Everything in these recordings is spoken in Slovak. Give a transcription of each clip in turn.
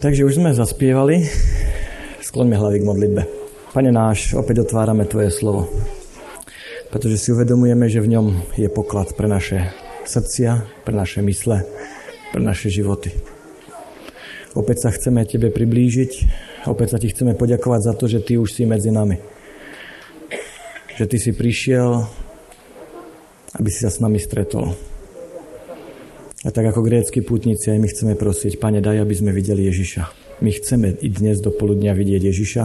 Takže už sme zaspievali, skloňme hlavy k modlitbe. Pane náš, opäť otvárame Tvoje slovo, pretože si uvedomujeme, že v ňom je poklad pre naše srdcia, pre naše mysle, pre naše životy. Opäť sa chceme Tebe priblížiť, opäť sa Ti chceme poďakovať za to, že Ty už si medzi nami. Že Ty si prišiel, aby si sa s nami stretol. A tak ako grécki pútnici, aj my chceme prosiť, Pane, daj, aby sme videli Ježiša. My chceme i dnes do poludnia vidieť Ježiša.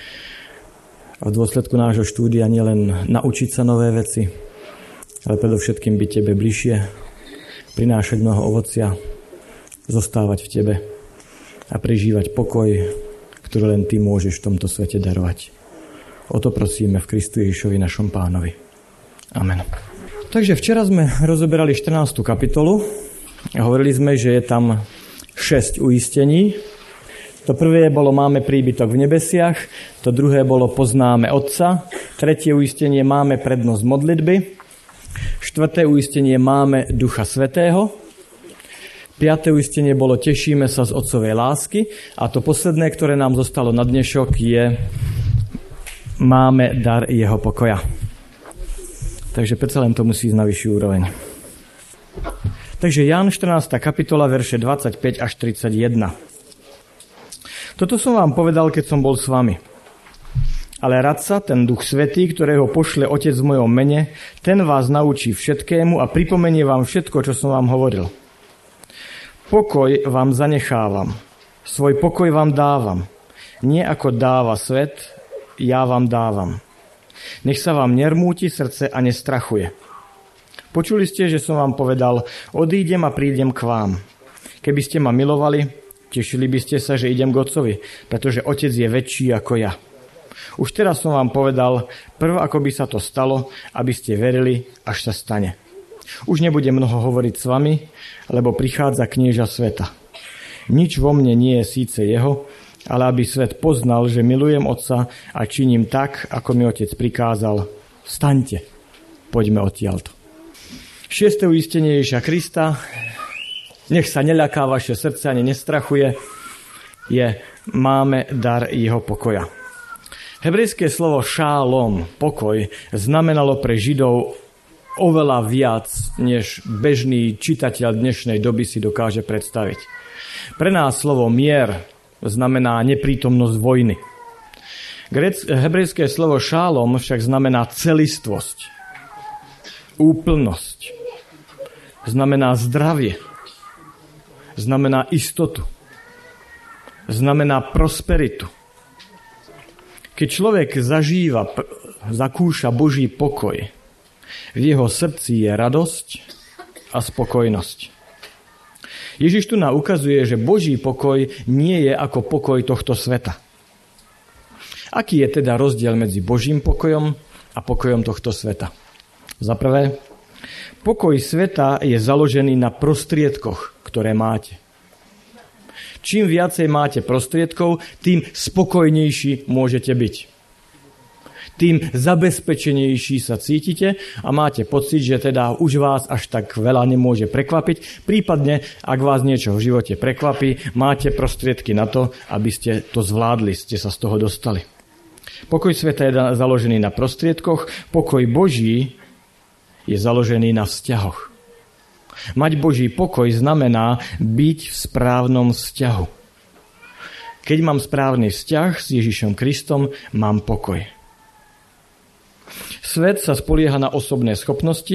A v dôsledku nášho štúdia nielen naučiť sa nové veci, ale predovšetkým byť Tebe bližšie, prinášať mnoho ovocia, zostávať v Tebe a prežívať pokoj, ktorý len Ty môžeš v tomto svete darovať. O to prosíme v Kristu Ježišovi, našom Pánovi. Amen. Takže včera sme rozoberali 14. kapitolu. Hovorili sme, že je tam 6 uistení. To prvé bolo máme príbytok v nebesiach, to druhé bolo poznáme Otca, tretie uistenie máme prednosť modlitby, štvrté uistenie máme Ducha Svätého, piaté uistenie bolo tešíme sa z Otcovej lásky a to posledné, ktoré nám zostalo na dnešok, je máme dar jeho pokoja. Takže predsa len to musí ísť na vyššiu úroveň. Takže Ján 14. kapitola, verše 25 až 31. Toto som vám povedal, keď som bol s vami. Ale radca, ten Duch Svätý, ktorého pošle Otec v mojom mene, ten vás naučí všetkému a pripomenie vám všetko, čo som vám hovoril. Pokoj vám zanechávam, svoj pokoj vám dávam. Nie ako dáva svet, ja vám dávam. Nech sa vám nermúti srdce a nestrachuje. Počuli ste, že som vám povedal, odídem a prídem k vám. Keby ste ma milovali, tešili by ste sa, že idem k Otcovi, pretože Otec je väčší ako ja. Už teraz som vám povedal, prv ako by sa to stalo, aby ste verili, až sa stane. Už nebudem mnoho hovoriť s vami, lebo prichádza knieža sveta. Nič vo mne nie je síce jeho, ale aby svet poznal, že milujem Otca a činím tak, ako mi Otec prikázal. Vstaňte, poďme odtiaľto. 6. uistenie Ježiša Krista, nech sa neľaká vaše srdce ani nestrachuje, je máme dar jeho pokoja. Hebrejské slovo šálom, pokoj, znamenalo pre Židov oveľa viac, než bežný čitateľ dnešnej doby si dokáže predstaviť. Pre nás slovo mier znamená neprítomnosť vojny. Hebrejské slovo šálom však znamená celistvosť, úplnosť, znamená zdravie, znamená istotu, znamená prosperitu. Keď človek zakúša Boží pokoj, v jeho srdci je radosť a spokojnosť. Ježiš tu nám ukazuje, že Boží pokoj nie je ako pokoj tohto sveta. Aký je teda rozdiel medzi Božím pokojom a pokojom tohto sveta? Za prvé, pokoj sveta je založený na prostriedkoch, ktoré máte. Čím viacej máte prostriedkov, tým spokojnejší môžete byť. Tým zabezpečenejší sa cítite a máte pocit, že teda už vás až tak veľa nemôže prekvapiť. Prípadne, ak vás niečo v živote prekvapí, máte prostriedky na to, aby ste to zvládli, ste sa z toho dostali. Pokoj sveta je založený na prostriedkoch, pokoj Boží je založený na vzťahoch. Mať Boží pokoj znamená byť v správnom vzťahu. Keď mám správny vzťah s Ježišom Kristom, mám pokoj. Svet sa spolieha na osobné schopnosti.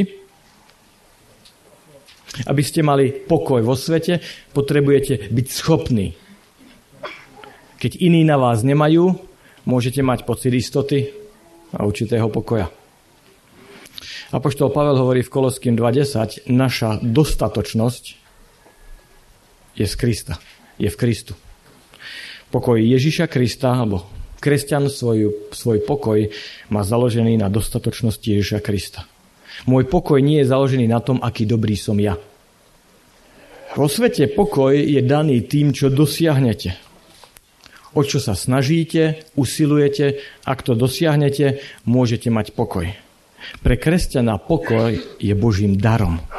Aby ste mali pokoj vo svete, potrebujete byť schopní. Keď iní na vás nemajú, môžete mať pocit istoty a určitého pokoja. Apoštol Pavel hovorí v Koloským 2.10, naša dostatočnosť je z Krista, je v Kristu. Pokoj Ježiša Krista, alebo kresťan svoj pokoj má založený na dostatočnosti Ježiša Krista. Môj pokoj nie je založený na tom, aký dobrý som ja. Vo svete pokoj je daný tým, čo dosiahnete. O čo sa snažíte, usilujete, ak to dosiahnete, môžete mať pokoj. Pre kresťana pokoj je Božím darom.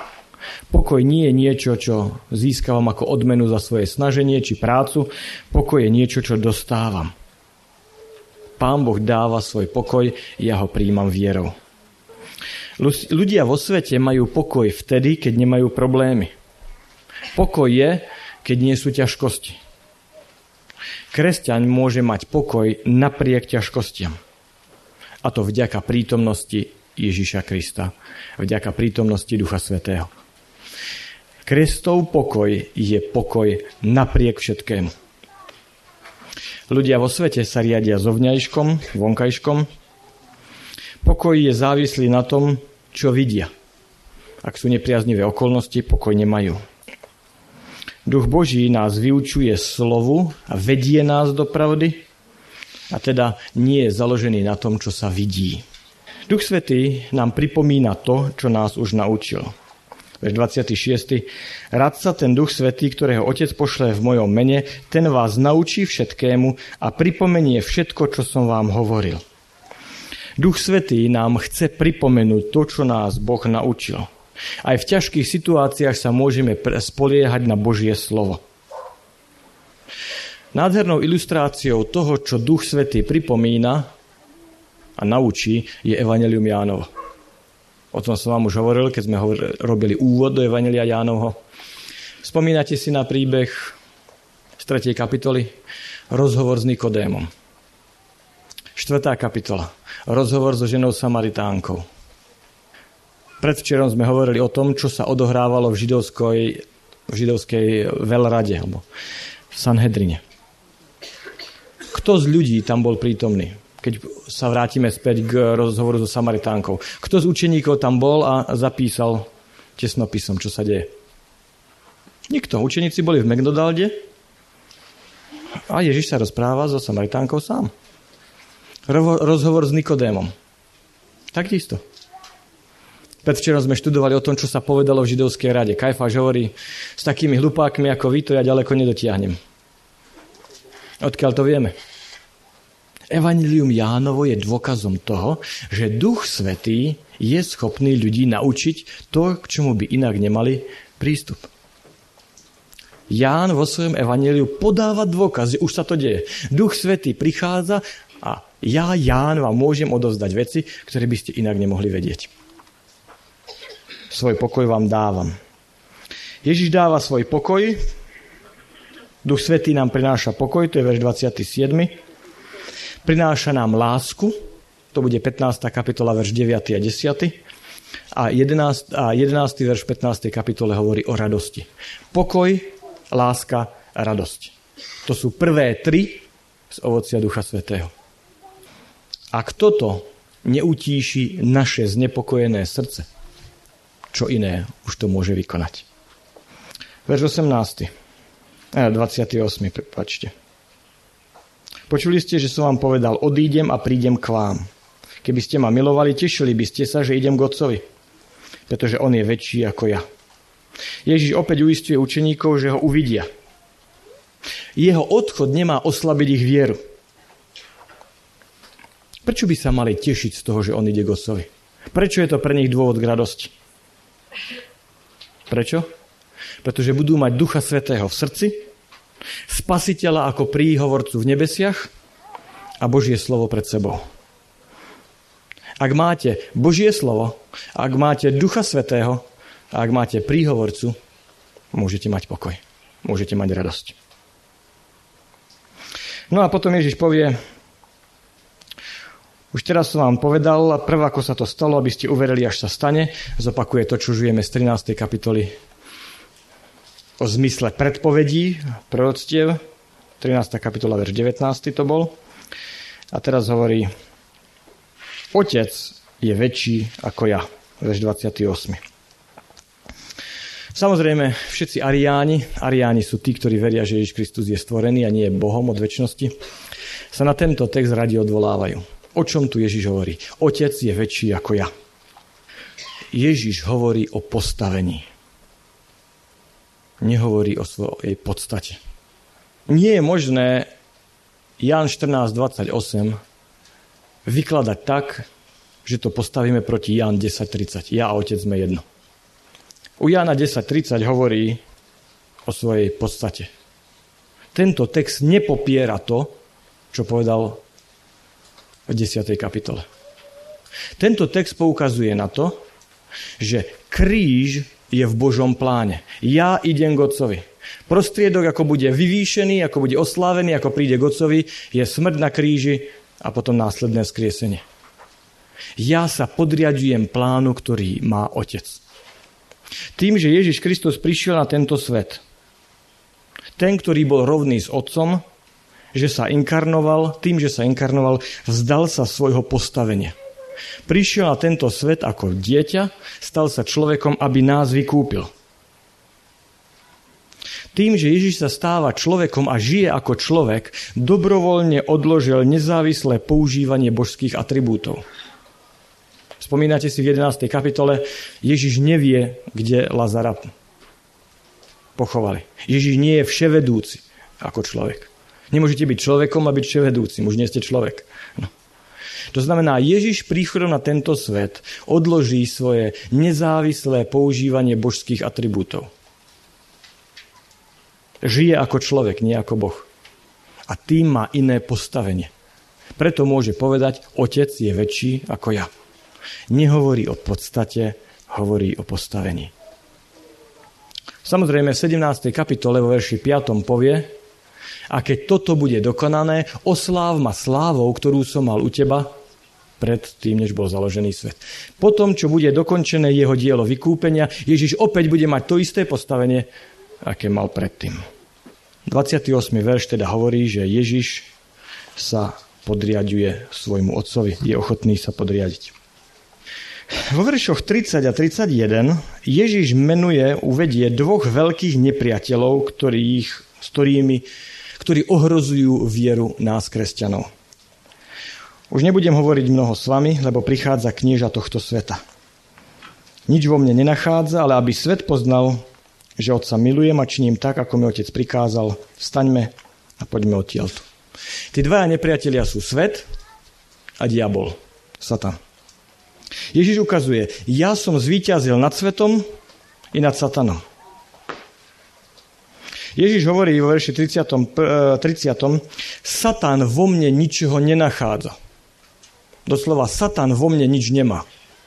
Pokoj nie je niečo, čo získavam ako odmenu za svoje snaženie či prácu. Pokoj je niečo, čo dostávam. Pán Boh dáva svoj pokoj, ja ho prijímam vierou. Ľudia vo svete majú pokoj vtedy, keď nemajú problémy. Pokoj je, keď nie sú ťažkosti. Kresťan môže mať pokoj napriek ťažkostiam. A to vďaka prítomnosti Ježiša Krista, vďaka prítomnosti Ducha Svätého. Kristov pokoj je pokoj napriek všetkému. Ľudia vo svete sa riadia zovňajškom, vonkajškom. Pokoj je závislý na tom, čo vidia. Ak sú nepriaznivé okolnosti, pokoj nemajú. Duch Boží nás vyučuje slovu a vedie nás do pravdy, a teda nie je založený na tom, čo sa vidí. Duch Svätý nám pripomína to, čo nás už naučil. Verš 26. Rad sa ten Duch Svätý, ktorého Otec pošle v mojom mene, ten vás naučí všetkému a pripomenie všetko, čo som vám hovoril. Duch Svätý nám chce pripomenúť to, čo nás Boh naučil. Aj v ťažkých situáciách sa môžeme spoliehať na Božie slovo. Nádhernou ilustráciou toho, čo Duch Svätý pripomína a naučí, je Evanjelium Jánovo. O tom som vám už hovoril, keď sme robili úvod do Evanjelia Jánovho. Spomínate si na príbeh z 3. kapitoly? Rozhovor s Nikodémom. 4. kapitola. Rozhovor so ženou Samaritánkou. Predvčerom sme hovorili o tom, čo sa odohrávalo v židovskej veľrade, alebo v Sanhedrine. Kto z ľudí tam bol prítomný? Keď sa vrátime späť k rozhovoru so Samaritánkou. Kto z učeníkov tam bol a zapísal tesnopisom, čo sa deje? Nikto. Učeníci boli v McDonalde a Ježiš sa rozpráva so Samaritánkou sám. Rozhovor s Nikodémom. Takisto. Predvčerom sme študovali o tom, čo sa povedalo v židovskej rade. Kajfáš hovorí, s takými hlupákmi ako vy to ja ďaleko nedotiahnem. Odkiaľ to vieme? Evanjelium Jánovo je dôkazom toho, že Duch Svätý je schopný ľudí naučiť to, k čomu by inak nemali prístup. Ján vo svojom evanjeliu podáva dôkaz, že už sa to deje. Duch Svätý prichádza a ja, Ján, vám môžem odovzdať veci, ktoré by ste inak nemohli vedieť. Svoj pokoj vám dávam. Ježiš dáva svoj pokoj, Duch Svätý nám prináša pokoj, to je verš 27. Prináša nám lásku, to bude 15. kapitola, verš 9. a 10. A 11. verš 15. kapitole hovorí o radosti. Pokoj, láska a radosť. To sú prvé tri z ovocia Ducha Svätého. Ak toto neutíši naše znepokojené srdce, čo iné už to môže vykonať. Verš 28. Prepáčte. Počuli ste, že som vám povedal, odídem a prídem k vám. Keby ste ma milovali, tešili by ste sa, že idem k Otcovi, pretože on je väčší ako ja. Ježiš opäť uisťuje učeníkov, že ho uvidia. Jeho odchod nemá oslabiť ich vieru. Prečo by sa mali tešiť z toho, že on ide k Otcovi? Prečo je to pre nich dôvod k radosti? Prečo? Pretože budú mať Ducha Svätého v srdci, Spasiteľa ako príhovorcu v nebesiach a Božie slovo pred sebou. Ak máte Božie slovo, ak máte Ducha Svätého a ak máte príhovorcu, môžete mať pokoj. Môžete mať radosť. No a potom Ježiš povie, už teraz som vám povedal, prv ako sa to stalo, aby ste uverili, až sa stane, zopakuje to, čo žijeme z 13. kapitoly o zmysle predpovedí, proroctiev, 13. kapitola, verš 19. to bol. A teraz hovorí, Otec je väčší ako ja, verš 28. Samozrejme, všetci ariáni sú tí, ktorí veria, že Ježiš Kristus je stvorený a nie je Bohom od večnosti, sa na tento text radi odvolávajú. O čom tu Ježiš hovorí? Otec je väčší ako ja. Ježiš hovorí o postavení. Nehovorí o svojej podstate. Nie je možné Ján 14.28 vykladať tak, že to postavíme proti Ján 10.30. Ja a Otec sme jedno. U Jána 10.30 hovorí o svojej podstate. Tento text nepopiera to, čo povedal v 10. kapitole. Tento text poukazuje na to, že kríž je v Božom pláne. Ja idem k Otcovi. Prostriedok, ako bude vyvýšený, ako bude oslávený, ako príde k Otcovi, je smrť na kríži a potom následné vzkriesenie. Ja sa podriadujem plánu, ktorý má Otec. Tým, že Ježiš Kristus prišiel na tento svet, ten, ktorý bol rovný s Otcom, že sa inkarnoval, tým, že sa inkarnoval, vzdal sa svojho postavenia. Prišiel na tento svet ako dieťa, stal sa človekom, aby nás vykúpil. Tým, že Ježiš sa stáva človekom a žije ako človek, dobrovoľne odložil nezávislé používanie božských atribútov. Spomínate si v 11. kapitole, Ježiš nevie, kde Lazara pochovali. Ježiš nie je vševedúci ako človek. Nemôžete byť človekom a byť vševedúcim, už nie ste človek. No. To znamená, Ježiš príchodom na tento svet odloží svoje nezávislé používanie božských atribútov. Žije ako človek, nie ako Boh. A tým má iné postavenie. Preto môže povedať, Otec je väčší ako ja. Nehovorí o podstate, hovorí o postavení. Samozrejme, v 17. kapitole vo verši 5. povie, a keď toto bude dokonané, osláv ma slávou, ktorú som mal u teba, pred tým, než bol založený svet. Potom, čo bude dokončené jeho dielo vykúpenia, Ježiš opäť bude mať to isté postavenie, aké mal predtým. 28. verš teda hovorí, že Ježiš sa podriaďuje svojmu Otcovi, je ochotný sa podriadiť. Vo veršoch 30 a 31 Ježiš uvedie dvoch veľkých nepriateľov, ktorí ohrozujú vieru nás, kresťanov. Už nebudem hovoriť mnoho s vami, lebo prichádza knieža tohto sveta. Nič vo mne nenachádza, ale aby svet poznal, že Otca milujem a činím tak, ako mi Otec prikázal. Vstaňme a poďme odtiaľto. Tí dvaja nepriatelia sú svet a diabol, Satan. Ježiš ukazuje, ja som zvíťazil nad svetom i nad Satanom. Ježiš hovorí vo verši 30. Satan vo mne ničoho nenachádza. Doslova, Satan vo mne nič nemá.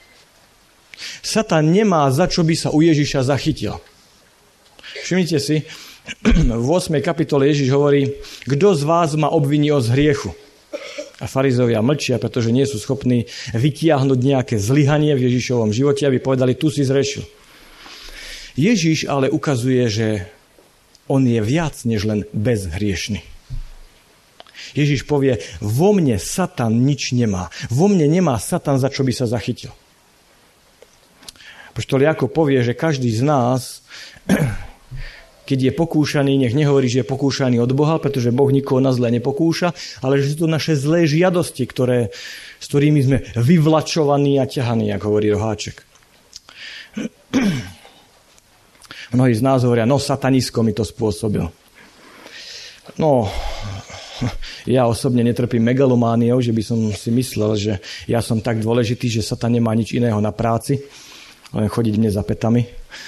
Satan nemá, za čo by sa u Ježiša zachytil. Všimnite si, v 8. kapitole Ježiš hovorí, kto z vás ma obviní o zhriechu? A farizovia mlčia, pretože nie sú schopní vytiahnuť nejaké zlyhanie v Ježišovom živote, aby povedali, tu si zrešil. Ježiš ale ukazuje, že on je viac než len bezhriešny. Ježiš povie, vo mne Satan nič nemá. Vo mne nemá Satan, za čo by sa zachytil. Apoštol Jakub povie, že každý z nás, keď je pokúšaný, nech nehovorí, že je pokúšaný od Boha, pretože Boh nikoho na zlé nepokúša, ale že sú to naše zlé žiadosti, s ktorými sme vyvlačovaní a ťahaní, ako hovorí Roháček. Mnohí z nás hovoria, satanisko mi to spôsobil. Ja osobne netrpím megalomániou, že by som si myslel, že ja som tak dôležitý, že Satan nemá nič iného na práci, len chodiť mne za pätami.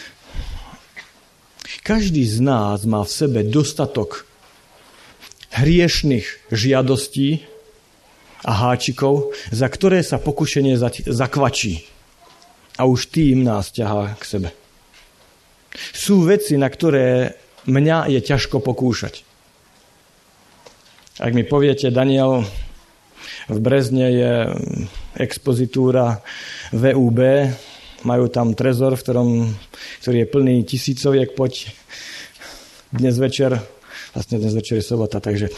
Každý z nás má v sebe dostatok hriešných žiadostí a háčikov, za ktoré sa pokušenie zakvačí. A už tým nás ťahá k sebe. Sú veci, na ktoré mňa je ťažko pokúšať. Ak mi poviete, Daniel, v Brezne je expozitúra VUB, majú tam trezor, ktorý je plný tisícoviek, poď dnes večer je sobota, takže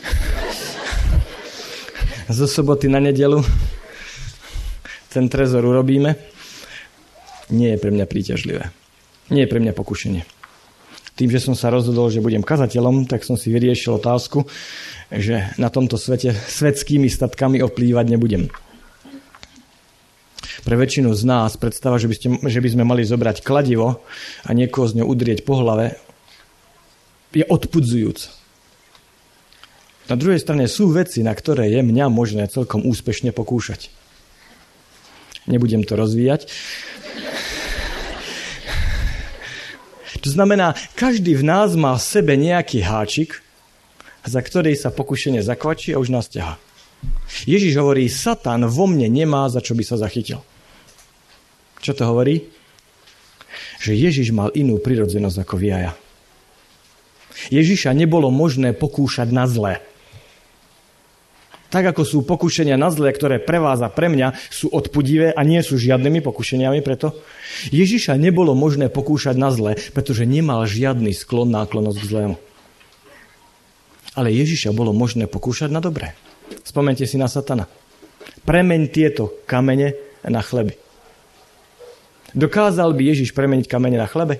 zo soboty na nedeľu ten trezor urobíme. Nie je pre mňa príťažlivé. Nie je pre mňa pokušenie. Tým, že som sa rozhodol, že budem kazateľom, tak som si vyriešil otázku, že na tomto svete svetskými statkami oplývať nebudem. Pre väčšinu z nás predstava, že by sme mali zobrať kladivo a niekoho z ňou udrieť po hlave, je odpudzujúc. Na druhej strane sú veci, na ktoré je mňa možné celkom úspešne pokúšať. Nebudem to rozvíjať. To znamená, každý v nás má v sebe nejaký háčik, za ktorý sa pokušenie zakvačí a už nás ťahá. Ježiš hovorí, Satan vo mne nemá, za čo by sa zachytil. Čo to hovorí? Že Ježiš mal inú prirodzenosť ako vy a ja. Ježiša nebolo možné pokúšať na zlé. Tak ako sú pokušenia na zlé, ktoré pre vás a pre mňa sú odpudivé a nie sú žiadnymi pokušeniami preto, Ježiša nebolo možné pokúšať na zlé, pretože nemal žiadny náklonnosť k zlému. Ale Ježiša bolo možné pokúšať na dobré. Spomeňte si na Satana. Premeň tieto kamene na chleby. Dokázal by Ježiš premeniť kamene na chlebe?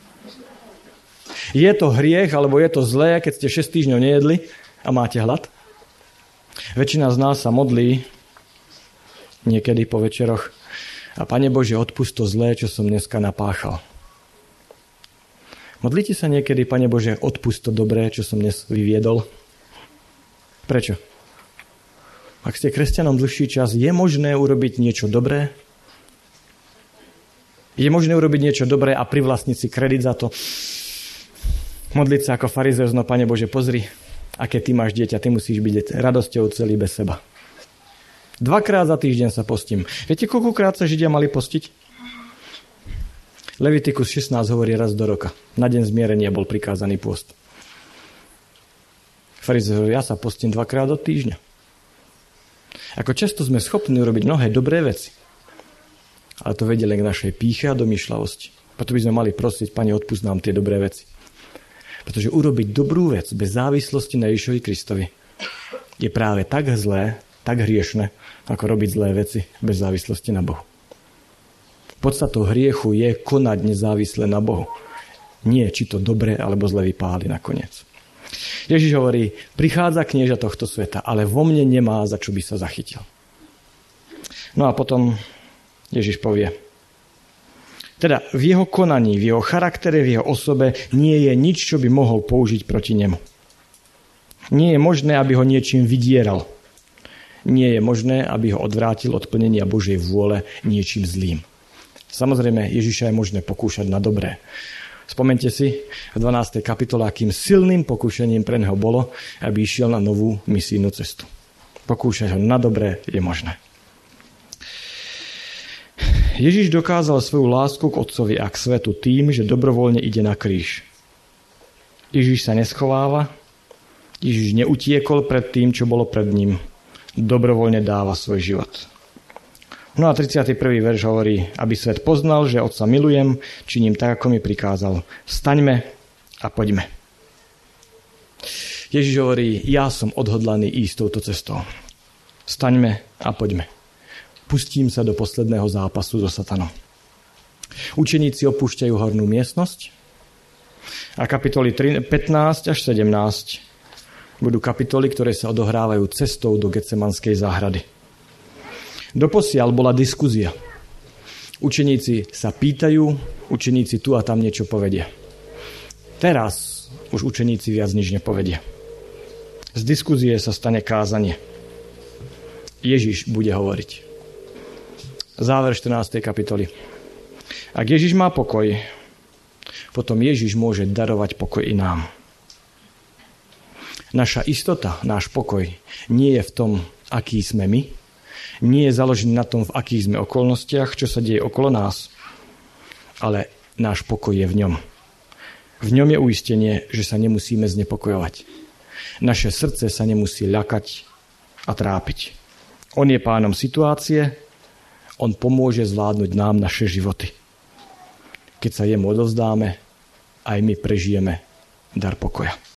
Je to hriech, alebo je to zlé, keď ste 6 týždňov nejedli a máte hlad? Väčšina z nás sa modlí niekedy po večeroch a Pane Bože, odpusť to zlé, čo som dneska napáchal. Modlíte sa niekedy, Pane Bože, odpusť to dobré, čo som dnes vyviedol? Prečo? Ak ste kresťanom dlhší čas, je možné urobiť niečo dobré? Je možné urobiť niečo dobré a privlastniť si kredit za to? Modliť sa ako farizeus, no Pane Bože, pozri, aké ty máš dieťa, ty musíš byť radosťou celý bez seba. 2-krát za týždeň sa postím. Viete, koľkokrát sa Židia mali postiť? Levitikus 16 hovorí raz do roka. Na deň zmierenia bol prikázaný pôst. Farizeus, ja sa postím 2-krát do týždňa. Ako často sme schopní urobiť mnohé dobré veci. Ale to vedie len k našej pýche a domýšľavosti. Preto by sme mali prosiť, Pane, odpusť nám tie dobré veci. Pretože urobiť dobrú vec bez závislosti na Ježišovi Kristovi je práve tak zlé, tak hriešne, ako robiť zlé veci bez závislosti na Bohu. Podstatou hriechu je konať nezávisle na Bohu. Nie, či to dobre alebo zle vypáli nakoniec. Ježiš hovorí, prichádza knieža tohto sveta, ale vo mne nemá, za čo by sa zachytil. No a potom Ježiš povie, teda v jeho konaní, v jeho charaktere, v jeho osobe nie je nič, čo by mohol použiť proti nemu. Nie je možné, aby ho niečím vydieral. Nie je možné, aby ho odvrátil od plnenia Božej vôle niečím zlým. Samozrejme, Ježiša je možné pokúšať na dobré. Spomeňte si v 12. kapitole, akým silným pokúšením pre neho bolo, aby išiel na novú misijnú cestu. Pokúšať ho na dobré je možné. Ježiš dokázal svoju lásku k Otcovi a k svetu tým, že dobrovoľne ide na kríž. Ježiš sa neschováva, Ježiš neutiekol pred tým, čo bolo pred ním. Dobrovoľne dáva svoj život. No a 31. verš hovorí, aby svet poznal, že Otca milujem, činím tak, ako mi prikázal. Vstaňme a poďme. Ježiš hovorí, ja som odhodlaný ísť touto cestou. Vstaňme a poďme. Pustím sa do posledného zápasu so Satanom. Učeníci opúšťajú hornú miestnosť a kapitoly 15 až 17 budú kapitoly, ktoré sa odohrávajú cestou do Getsemanskej záhrady. Doposiaľ bola diskuzia. Učeníci sa pýtajú, učeníci tu a tam niečo povedia. Teraz už učeníci viac nič nepovedia. Z diskuzie sa stane kázanie. Ježiš bude hovoriť. Záver 14. kapitoly. Ak Ježiš má pokoj, potom Ježiš môže darovať pokoj i nám. Naša istota, náš pokoj nie je v tom, aký sme my, nie je založený na tom, v akých sme okolnostiach, čo sa deje okolo nás, ale náš pokoj je v ňom. V ňom je uistenie, že sa nemusíme znepokojovať. Naše srdce sa nemusí ľakať a trápiť. On je pánom situácie, on pomôže zvládnuť nám naše životy. Keď sa jemu odovzdáme, aj my prežijeme dar pokoja.